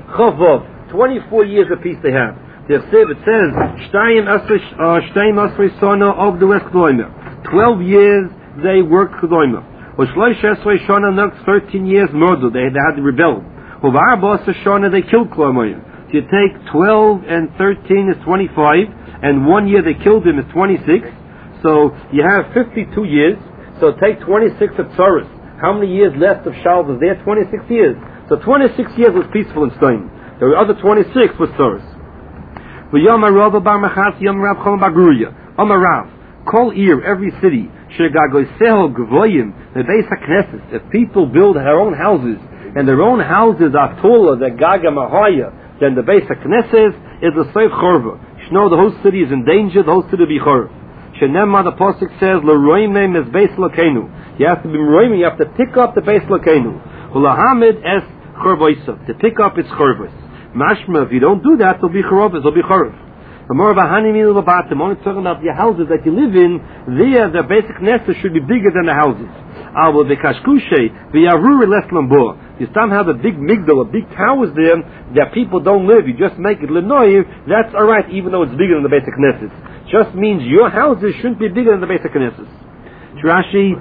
Chavov, 24 years apiece they have. It says, Shtayim Asrei Sona of the West Kloimer. 12 years they worked Kloimer. Ushloish Esrei Shona, next 13 years murder. They had to rebel. Uvar Bos Shona, they killed Kloimer. So you take 12 and 13 is 25, and 1 year they killed him is 26. So you have 52 years. So take 26 of Tzoros. How many years left of Shaul was there? 26 years. So 26 years was peaceful in Stein. The other 26 was Tzoros. V'yom Rav bar Machas Yom Rav Chom bar Gruya. Rav, Kol Ir, every city, Shegagoiseo Gvoyim, the Beis HaKnesses. If people build their own houses, and their own houses are taller than Gaga Mahaya, then the Beis HaKnesses is the Seif Chorva. You know the whole city is in danger, the whole city will be Chorv. Shenemma, the Pasuk says, L'roimem es Beis Lokenu. You have to be roimim, you have to pick up the Beis Lokenu. Ulahamid es Chorvoisav, to pick up its Chorvos. Mashma, if you don't do that, it'll be Chorvos, it'll be Chorv. The more of a hanimil batim, only talking about the houses that you live in, there the basic nesses should be bigger than the houses. But the kashkushe, the yaruri less lambor. You somehow have a big migdal, a big towers there that people don't live. You just make it lenoyev. That's all right, even though it's bigger than the basic nesses. Just means your houses shouldn't be bigger than the basic nesses. Rashi,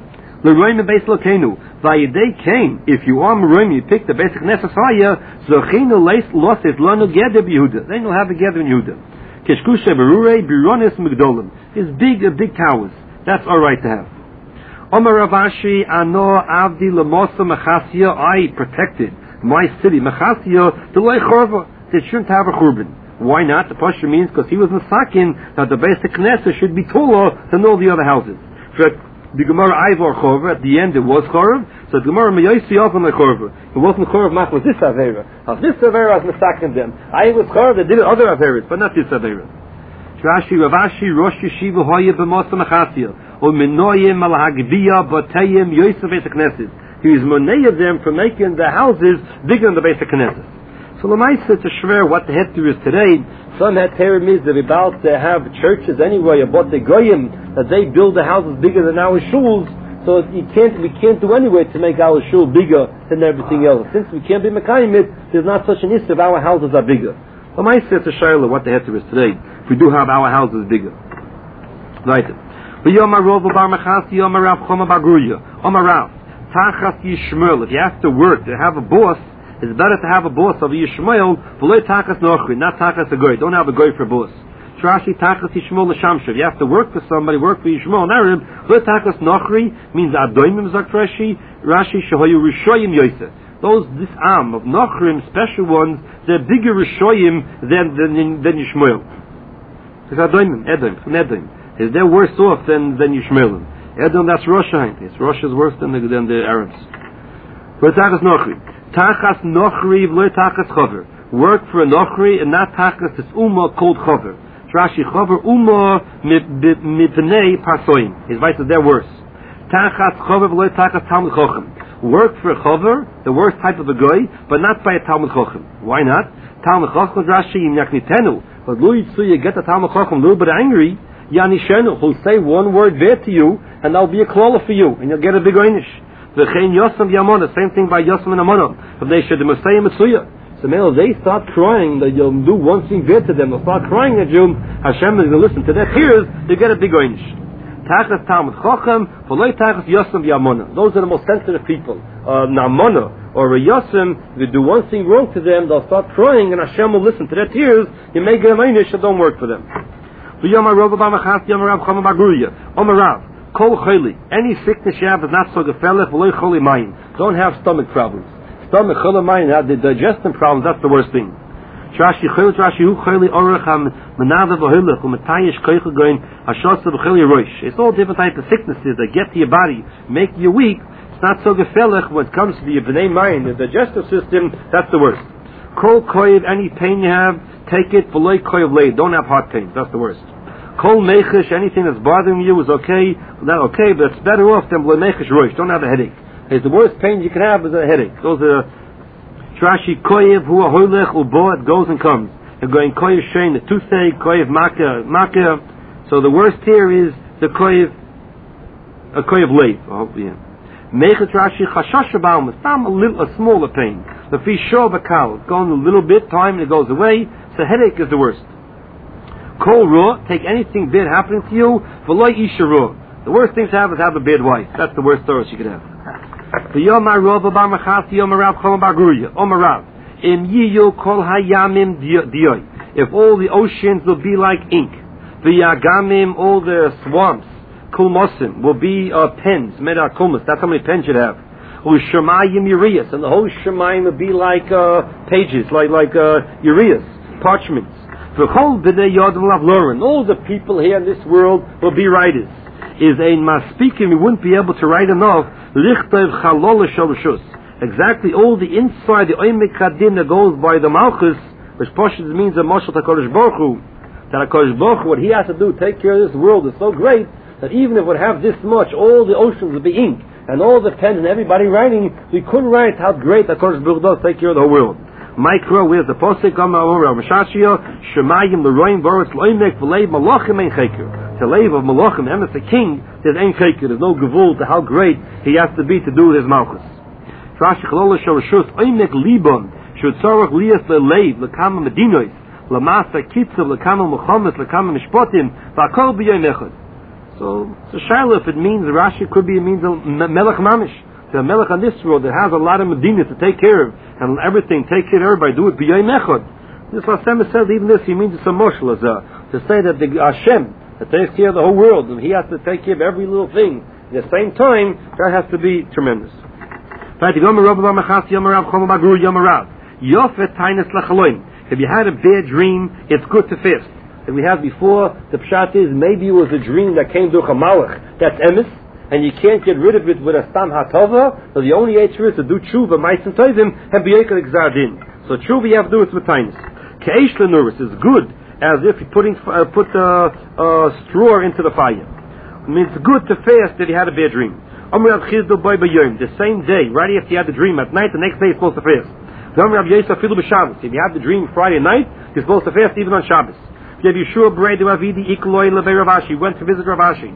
l'roim beis lokenu. Vayidei came. If you are meroim, you pick the basic nesses higher. Zochinu leis losit lanu geder b'Yehuda. They don't have a geder in Yehuda. Keshkushe berure bironis migdolim. It's big towers. That's all right to have. Omer Ravashi ano avdi lemosa mechasya. I protected my city mechasya to lei chorva. They shouldn't have a churban. Why not? The pasha means because he was masakin that the basic knesset should be taller than all the other houses. For the Gemara Ivor Chorva, at the end it was Chorv, so the Gemara Meyosi off on the Chorva. It wasn't Chorv Mach was this Avera. This Avera was masakin them. I was Chorv, they did other Averas, but not this Avera. Rashi Ravashi Rosh Yeshiva Hoya b'Mosa Mechasya or Minoyim al Hagbiya Batayim Yosef Beis HaKnesses. He was money of them for making the houses bigger than the Beis HaKnesses. So Lamaisa, it's a shver what the heter is today. Some heterim is they're about to have churches anyway, about the goyim, that they build the houses bigger than our shuls. So we can't do anyway to make our shul bigger than everything else. Since we can't be mekayim it, there's not such an issue if our houses are bigger. Lamaisa, it's a shayla what the heter is today. If we do have our houses bigger. Right. V'yom Rav bar Machas Yom Rav Choma bar Gruya. Rav, Tachas Yishmael. If you have to work, to have a boss, it's better to have a boss of Yishmael, v'loy Tachas Nochri, not Tachas a goy. Don't have a goy for a boss. Trashi Tachas Yishmael l'shamshav. You have to work for somebody, work for Yishmael in Arab. V'loy Tachas Nochri means Adoimim Zak Rashi Shahoyu Rishoyim Yosef. This arm of Nochrim, special ones, they're bigger Rishoyim than Yishmael. It's Adoimim, Edom, from Edom. They're worse off than Yishmaelim. Edom, that's Rosh. Rosh is worse than the Arabs. V'loy Tachas Nochri. Tachas Nochri v'loy Tachas Chover. Work for a Nochri and not Tachas this Ummah called Chover. Rashi Chover Ummah mipnei Parsoim. His vice is they're worse. Tachas Chover v'loy Tachas Talmud Chochem. Work for a Chover, the worst type of a goy, but not by a Talmud Chochem. Why not? Talmud Chochem Rashi im yaknitenu. But lo yitzu, you get the Talmud Chochem a little bit angry. Yanishenu, who'll say one word there to you, and that'll be a klala for you, and you'll get a big einish. V'chein Yosem v'Yamona, same thing by Yosem and Amona. If they should Messiah Mitzuya. So now they start crying that you'll do one thing there to them, they'll start crying at you, Hashem is going to listen to their tears, you get a big einish. Tachas Talmud Chochem, v'loi Tachas Yosem v'Yamona. Those are the most sensitive people. Namona or a Yosem, if you do one thing wrong to them, they'll start crying, and Hashem will listen to their tears, you may get an einish, so don't work for them. V'yom Rav bar Machas Yom Rav Choma bar Gruya. Rav, Kol Choli, any sickness you have is not so gefelech, v'loi Choli Mayim. Don't have stomach problems. Stomach Choli Mayim, have the digestion problems, that's the worst thing. Trashi Choli, Trashi Hu Choli, Orech HaMenada V'Hilech, U'Matayish Koichel Goin, Hashotza V'Choli Rosh. It's all different types of sicknesses that get to your body, make you weak. It's not so gefelech when it comes to your B'nai Mayim, the digestive system, that's the worst. Kol Koiv, any pain you have, take it, v'loi Koiv Leid. Don't have heart pain, that's the worst. Kol mechish, anything that's bothering you is okay, not okay, but it's better off than mechish roish. Don't have a headache. It's the worst pain you can have is a headache. Those are trashi koyev hu ahoylech ubo, it goes and comes. You're going koyev shein, the toothache, koyev makah. So the worst here is the koyev leif. I hope yeah. Mechish trashi chashash baum, a smaller pain. The fish show bakal. It's going a little bit, time and it goes away. So headache is the worst. Kol raw, take anything bad happening to you. V'loy isha raw. The worst thing to have is have a bad wife. That's the worst thirst you could have. V'yomar rav bar machas yomar rav chol bar guruya. Omar rav. Im yiyu kol hayamim diyoy. If all the oceans will be like ink. V'yagamim, all the swamps. Kulmosim will be pens. Meda kulmos. That's how many pens you'd have. U'shamayim ureas. And the whole shamayim will be like pages, like ureas, parchments. V'chol b'nei yodam lav loren. All the people here in this world will be writers. Is ein maspikim, we wouldn't be able to write enough. Lichtov chalol shalshus. Exactly all the inside, the oimek hadin that goes by the malchus, which Pashas means a mashal HaKadosh Baruch Hu. That HaKadosh Baruch Hu, what he has to do, take care of this world, is so great that even if it would have this much, all the oceans would be ink, and all the pens and everybody writing, we couldn't write how great HaKadosh Baruch Hu does take care of the whole world. Micro, where's the posik? Mashashia, Shemayim, Leroyim, Boris, Loimek, V'leib, Malachim, Ein Cheker. The lave of Malachim, and as a king, there's Ein Cheker. There's no gevul to how great he has to be to do his malchus. Rashi Chalol Shorashus, Oimek Libon, should Tzarach Lias Le'leiv, Lekama Medinois, Lamasa Kitzav, Lekama Muhammad, Lekama Mishpotim, V'akol B'yoyim Echad. So Shiloh, if it means, Rashi could be, it means a Melech Mamish. The Melech on this world that has a lot of Medinas to take care of, and everything, take care of everybody, do it B'yoyim Echad. This Hashem says, even this, he means it's a moshel, to say that the Hashem, that takes care of the whole world, and he has to take care of every little thing. At the same time, that has to be tremendous. If you had a bad dream, it's good to fast. That we had before, the pshat is, maybe it was a dream that came through a malach, that's emes, and you can't get rid of it with a stam hatova, so the only answer is to do tshuva, ma'asim tovim, and b'yekel exardin. So tshuva you have to do it with tainus. Ke'esh lenuris is good, as if you put straw into the fire. I mean, it's good to fast if you had a bad dream. The same day, right after you had the dream at night, the next day you're supposed to fast. If you have the dream Friday night, you're supposed to fast even on Shabbos. He went to visit Rav Ashi.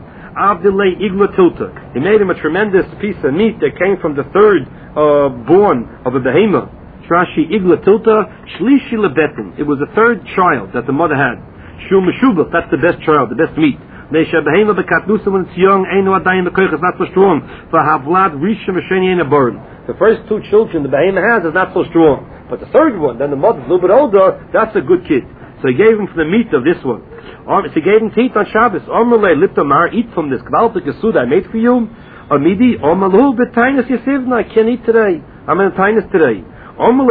He made him a tremendous piece of meat that came from the third born of a behemoth. Rashi Igla Tilta Shlishi Lebetin. It was the third child that the mother had. Shul Meshubach, that's the best child, the best meat. Nesha Behema Bekatnusa, when it's young, Eino Adayim Bekoich is not so strong. For Havlad Rishim Mesheni Eina Borin. The first two children the Behema has is not so strong. But the third one, then the mother's a little bit older, that's a good kid. So he gave him from the meat of this one. So he gave him to eat on Shabbos. Omerle Liptamar, eat from this Kvaltik Yasuda I made for you. Amidi, Omalu Betainas Yasivna, I can't eat today. I'm in Tainas today. I feel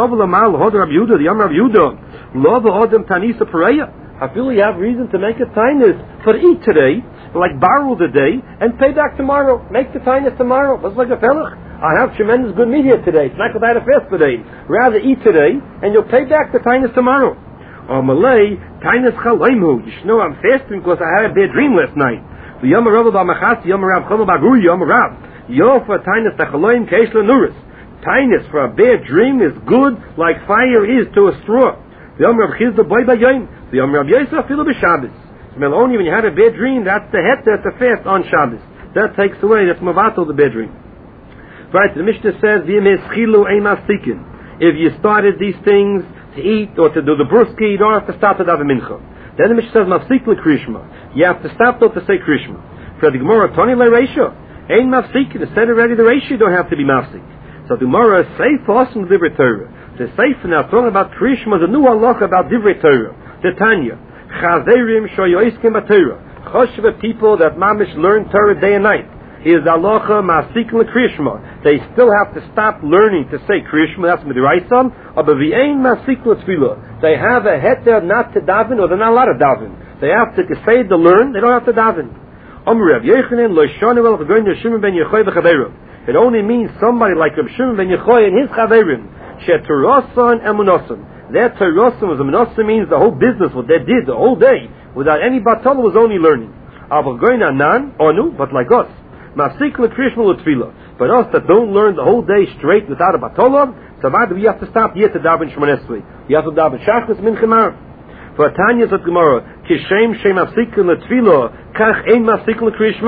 you have reason to make a tainus for eat today, like borrow the day, and pay back tomorrow. Make the tainus tomorrow. That's like a felach. I have tremendous good meat here today. It's not because I had a fast today. Rather eat today, and you'll pay back the tainus tomorrow. Or Malay, tainus chalaymu. You should know I'm fasting because I had a bad dream last night. The Yomarav B'Machas, Yomarav Chol B'Agru, Yomarav. Yofa tainus tachaloyim keishla nuris. Tainus for a bad dream is good like fire is to a straw. The Yom Rav Chizda boy b'yayim. The Yom Rav Yosef filu b'Shabbos. So only when you had a bad dream, that's the heter to fast on Shabbos. That takes away, that's mavato the bad dream. Right, the Mishnah says, if you started these things to eat or to do the bruski, you don't have to stop to daven mincha. Then the Mishnah says, mafsik l'krishma. You have to stop though to say krishma. For the Gemara, Toni l'reisha. Ein mafsik, it said already the reisha, you don't have to be mafsik. So the Gemara Seif awesome Divrei Torah. The Seif now talking about Krishma, the new halacha about Divrei Torah. The Tanya. Chazerim shoyoiskim b'Torah. Choshva people that mamish learn Torah day and night. Is the halacha ma'asik l'Krishma. They still have to stop learning to say Krishma. That's Midrashim. But v'ein ma'asik l'Tfilah. They have a heter not to daven, or they're not allowed to daven. They have to say to learn. They don't have to daven. Amrav Yechanan lo shanu el v'goyin Yeshimon ben Yechoy v'chaverim. It only means somebody like Reb Shimon ben Yechoy and his chaverim. She'tarasan emunasan. Their tarasan was emunasan means the whole business, what they did the whole day, without any batala was only learning. Avagayna nan, onu, but like us. Mafsik l'krishma l'tfila. But us that don't learn the whole day straight without a batala, so we have to stop yet to daven Shemon Esrei. You have to daven Shachris min Chemar. For Tanya's at Gemara, Kishem shem mafsik l'tfila, kach ein mafsik l'krishma.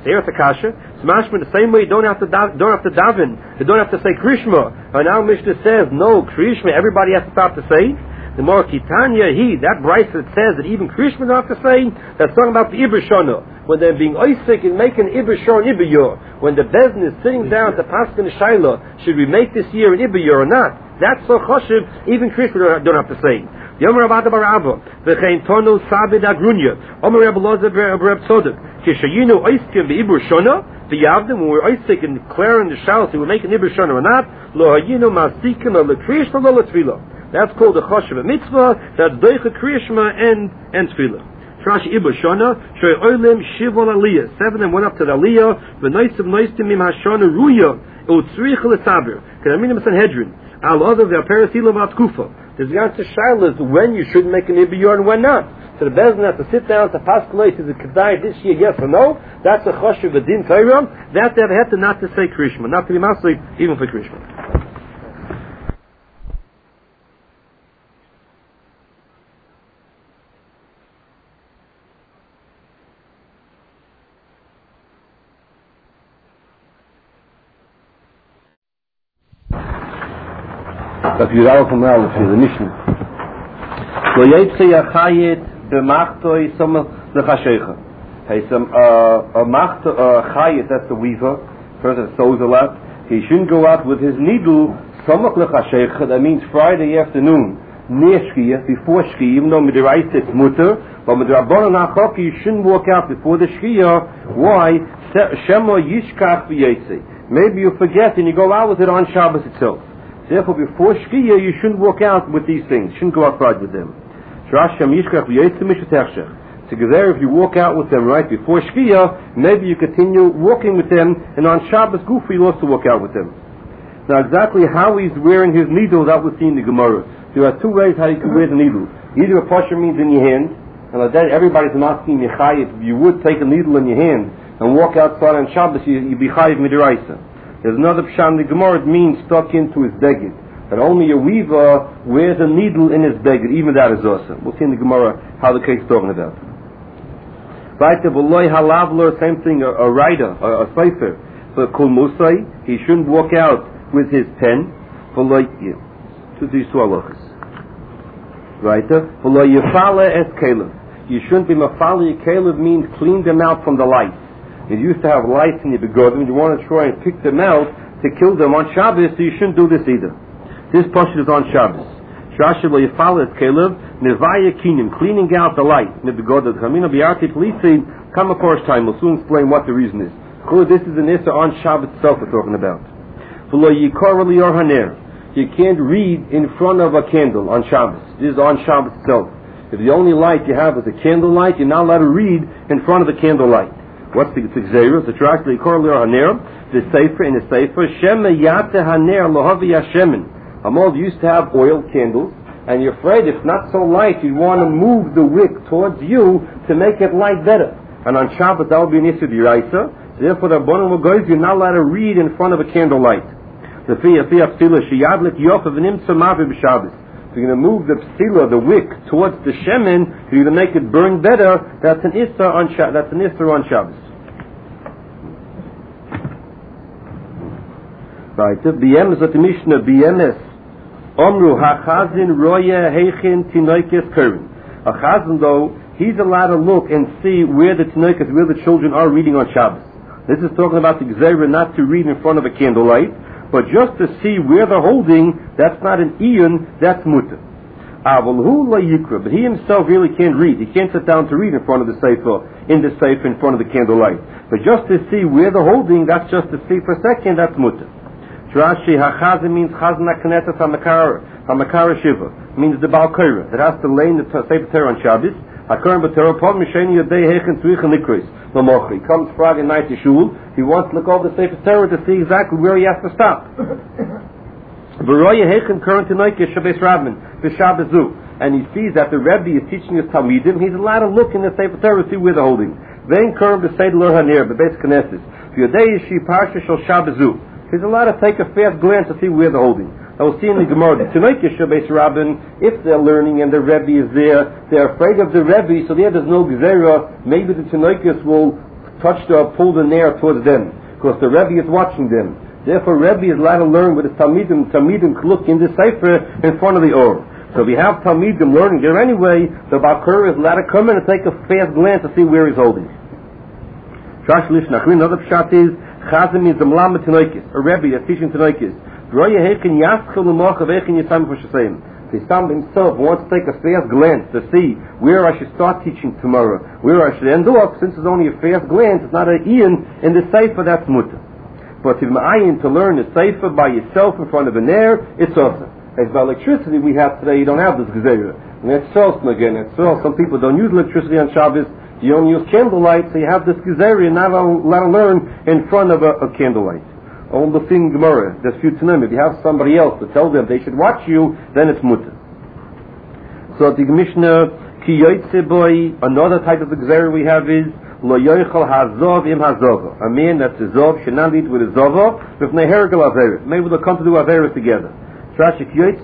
Here it's a kasha. Smash in the same way you don't have to daven, you don't have to say Krishma. And now Mishnah says, no, Krishma, everybody has to stop to say. The more Kitanya, that Bryce that says that even Krishma don't have to say, that's talking about the Ibr Shana. When they're being oisik and making Ibr Shor and Ibr Yor. When the Bezdin is sitting down to Paskin Shaila, should we make this year an Ibr Yor or not? That's so choshev, even Krishma don't have to say. Yomer Rabba Barabba, V'chein Tono Sabid Agrunya, Omer Rebbe Loza Reb Tzodek, Kishayinu Oiskim Ibr Shana, the Yavdim, when we're oisik and declaring the Shaila, so we're making Ibr Shana or not, Lo Hayinu Masikin Lo Krishma Lo Tefillah. That's called the choshev mitzvah. That's doicha kriyashma and tefillah. Trashi Ibr Shana, Shoy Olim Shivol Aliyah. 7 of them went up to the Aliyah. V'noisim noisim im hashana ruya utzrich l'saber. Kedaminim Sanhedrin. Al other v'aperasilam atkufa. There's the answer shaylas when you should make an Ibr Yor and when not. So the Bezdin has to sit down to pass kolei to the kedai this year, yes or no. That's a choshev v'din tayram. That they have to not to say kriyashma, not to be masli even for kriyashma. Dat je daar van melden voor de Mishnah. Lo yitze yachayit b'machtoi some lechashecha. Hey, some chayit, that's the weaver, person that sews a lot. He shouldn't go out with his needle samach lechashecha. That means Friday afternoon, near shkia, before shkia. Even though midiraisa it's mutter, but midirabbanan hachok you shouldn't walk out before the shkia. Why? Shema yishkach v'yitze. Maybe you forget and you go out with it on Shabbos itself. Therefore, before Shkia, you shouldn't walk out with these things. You shouldn't go outside with them. So there, if you walk out with them right before Shkia, maybe you continue walking with them, and on Shabbos Gufa, you also walk out with them. Now, exactly how he's wearing his needle, that we'll see in the Gemara. There are two ways how you can wear the needle. Either a pasha means in your hand, and like that, everybody's asking you chayit. If you would take a needle in your hand and walk outside on Shabbos, you'd be chayiv midiraisa. There's another pshat in the Gemara, it means stuck into his beged. That only a weaver wears a needle in his beged, even that is awesome. We'll see in the Gemara how the case is talking about. Right, the v'loi halavler, same thing, a writer, a sefer. For kol musai, he shouldn't walk out with his pen. V'loi, to these two halachas. Right, v'loi yefale es kelev. You shouldn't be mafale. Kelev means clean them out from the light. You used to have lights in your begodim, you want to try and pick them out to kill them on Shabbos, so you shouldn't do this either. This portion is on Shabbos. Shasha lo yifal es kelev, nevaya kinim, cleaning out the light. Nebegodim, chamina biarti polisi, come a course time, we'll soon explain what the reason is. This is an issa on Shabbos itself we're talking about. V'lo yikor lior haner. You can't read in front of a candle on Shabbos. This is on Shabbos itself. If the only light you have is a candle light, you're not allowed to read in front of the candle light. What's the Gzeira? The track, the Korler Haner, the Sefer, in the Sefer, Shema Yate Haner Lohavi Yashemin. Amol used to have oil candles, and you're afraid if not so light, you want to move the wick towards you to make it light better. And on Shabbat, that will be an issue of Yiraisa. Therefore, the Bonim Goyz, you're not allowed to read in front of a candle light. The Fiyah Psila Shiyadlik Yochav Nimsa Mavi B'Shabbos. If you're going to move the psila, the wick, towards the shemen, you're going to make it burn better. That's an issa on Shabbos. Right. BMS at the Mishnah. BMS. Omru hachazin roya heichin tinoikes kurin. A chazan though, he's allowed to look and see where the tinoikes, where the children are reading on Shabbos. This is talking about the gzeira not to read in front of a candlelight. But just to see where they're holding, that's not an iyun, that's mutter. But he himself really can't read. He can't sit down to read in front of the sefer, in front of the candlelight. But just to see where they're holding, that's just to see for a second, that's mutter. Rashi hachazim means chazna kneset hamakara shiva, means the balkira that has to lay in the sefer Torah on Shabbos. Hakarim b'Torah pod misheni yodei heichen tzrichen likros l'mochri. Comes Friday night to shul. He wants to look over the sefer Torah to see exactly where he has to stop. V'roya heichen current tonight is Shabbos Rabban v'Shabbazu, and he sees that the Rebbe is teaching his talmidim. He's allowed to look in the sefer Torah to see where they're holding. Vein current b'seid lor haner b'beis knesses v'yodei yishi parsha shel Shabbazu. He's allowed to take a fast glance to see where they're holding. I will see in the Gemara, the Tinoikis Shabbos Rabbin, if they're learning and the Rebbe is there, they're afraid of the Rebbe, so there's no Gzeira. Maybe the Tinoikis will touched or pulled the nair towards them, because the Rebbe is watching them. Therefore, Rebbe is allowed to learn with his Talmidim. Talmidim can look in the Sefer in front of the Or. So we have Talmidim learning there anyway. The Bakur is allowed to come in and take a fast glance to see where he's holding. Another pshat is Chazim is the Mlamed Tanoikis, a Rebbe that's teaching Tanoikis. The Stam himself wants to take a fast glance to see where I should start teaching tomorrow, where I should end up. Since it's only a fast glance, it's not an Ian in the Sefer, that's mutter. But if ma'ayin to learn the Sefer by yourself in front of an air, it's awesome. As by electricity we have today, you don't have this gezerah. And that's awesome again. Some people don't use electricity on Shabbos. You only use candlelight, so you have this gezerah and not allowed to learn in front of a candlelight. All the thing Gemara, there's few to if you have somebody else to tell them they should watch you, then it's mutter. So the Mishnah, ki yoytze boy, another type of gezerah we have is lo yoichal hazov im hazova. A man that's a zov should not eat with a zova with nehergal averis. Maybe they'll come to do averis together. Another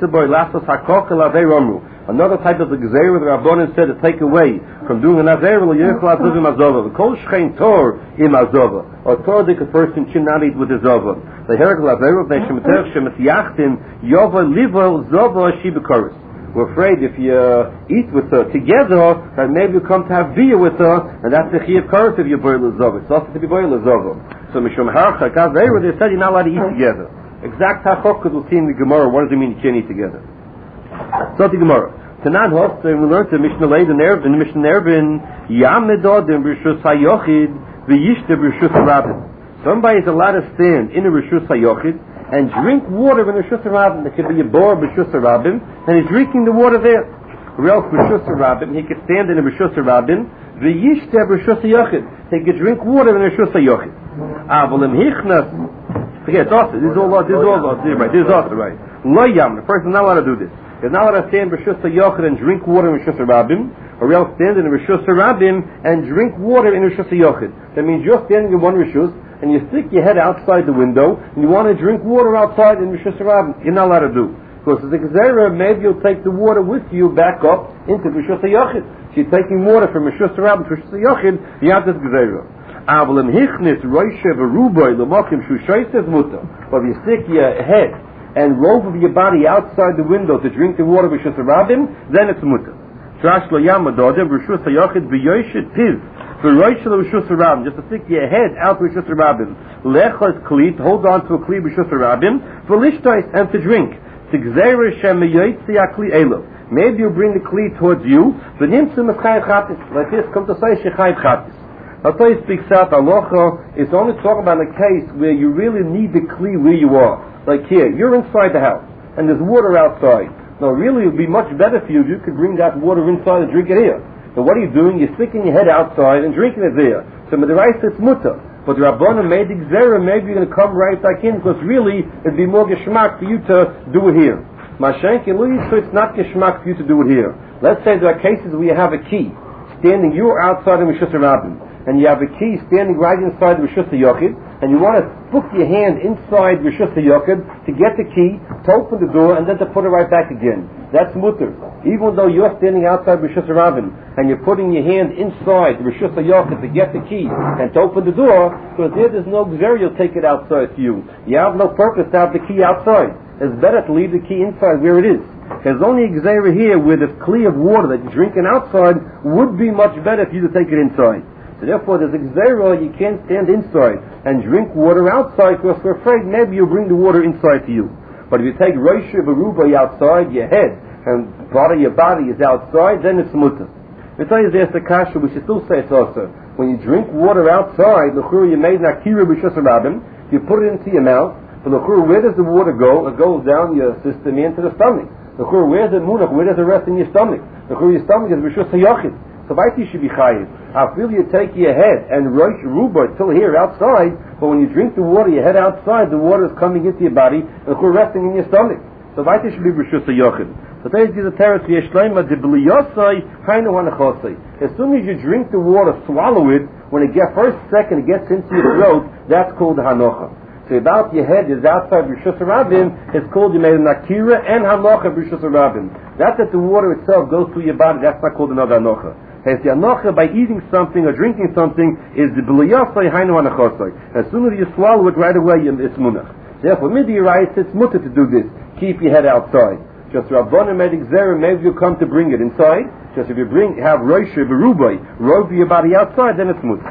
type of the gezerah the Rabbanan said to take away from doing an aver lo yoichal hazov im hazova. The kol shein tor im hazova. Or tor dik a person should not eat with a zova. The hergal averis they shemeter shemetiachtim yova livo zova shibikoris. We're afraid if you eat with her together, that maybe you come to have beer with her, and that's the chiyuv karet of your boil zova. It's also to be boil zova. So mishum harcha kaveira, they said you're not allowed to eat together. Exact hachok we'll see in the Gemara. What does it mean you can't eat together? So the Gemara. Tanan host, we learned the Mishnah Leid in the Mishnah Ervin Yamedod in Rishus Hayochid v'yishte Rishus Rabin. Somebody is allowed to stand in a Rishus Hayochid and drink water in Rishus Rabin. There could be a bor Rishus Rabin, and he's drinking the water there. Or else Rishus Rabin, he could stand in a Rishus Rabin, v'yishte Rishus Hayochid. He could drink water in a Rishus Hayochid. Avolim hichnas. Forget it's also. This is all right. This is also right. Lo yam. The person is not allowed to do this. He's not allowed to stand in Rishus Hayochid and drink water in Rishus Rabin, or else stand in a Rishus Rabin and drink water in Rishus Hayochid. That means you're standing in one Rishus, and you stick your head outside the window, and you want to drink water outside in Rishus Rabin. You're not allowed to do. Because as a gezerah, maybe you'll take the water with you back up into Rishus Hayochid. So you're taking water from Rishus Rabin to Rishus Hayochid, you have this gezerah. But if you stick your head and rope of your body outside the window to drink the water of Rishus Rabin, then it's mutter. Just to stick your head out to Rishus Rabin. Hold on to a kli Rishus Rabin, and to drink. Maybe you bring the kli towards you, like this, come to say shechayv chatis. Although he speaks out, halacha is only talking about a case where you really need the kli where you are. Like here, you're inside the house, and there's water outside. Now really it would be much better for you if you could bring that water inside and drink it here. But what are you doing? You're sticking your head outside and drinking it there. So Midiraisa it's mutter. But the Rabbanan made the gzera, maybe you're going to come right back in, because really it'd be more geschmack for you to do it here. Mashenki Louis, so it's not geschmack for you to do it here. Let's say there are cases where you have a key standing, you're outside of Rishus Rabin, and you have a key standing right inside the Rishus Hayochid, and you want to put your hand inside Rishus Hayochid to get the key, to open the door, and then to put it right back again. That's mutter. Even though you're standing outside Rishus Rabin, and you're putting your hand inside the Rishus Hayochid to get the key, and to open the door, because there's no gzera, you'll take it outside to you. You have no purpose to have the key outside. It's better to leave the key inside where it is. There's only a gzera here where the kli of water that you're drinking outside would be much better for you to take it inside. So therefore, there's a gzera, you can't stand inside and drink water outside, because we're afraid maybe you'll bring the water inside to you. But if you take Rosh Baruba outside, your head, and part of your body is outside, then it's mutter. We tell you there's the kasha, we should still say it's also. When you drink water outside, l'chur you made nakira b'shus rabim, you put it into your mouth, but l'chur, where does the water go? It goes down your system into the stomach. L'chur, where's the munach? Where does it rest in your stomach? L'chur, your stomach is b'shus hayochid. So Vaiti should be chayiv. I feel you take your head and rosh ruba till here outside, but when you drink the water, your head outside, the water is coming into your body, and it's resting in your stomach. So Vaiti should be b'shus hayochid. So there is the teretz v'yeshleima debliyosai hainu hanachosai. As soon as you drink the water, swallow it. When it gets first second, it gets into your throat. That's called the hanocha. So about your head is outside b'shus rabim. It's called you made a nakira and hanocha b'shus rabim. That's that the water itself goes through your body. That's not called another hanocha. As the anocha by eating something or drinking something is the b'liyasai hainu anachosai. As soon as you swallow it right away, it's munach. Therefore, midi rice, it's mutter to do this. Keep your head outside. Just Rabbanim Medic Zera, maybe you come to bring it inside. Just if you have Rosh Berubai, rove your body outside, then it's mutter.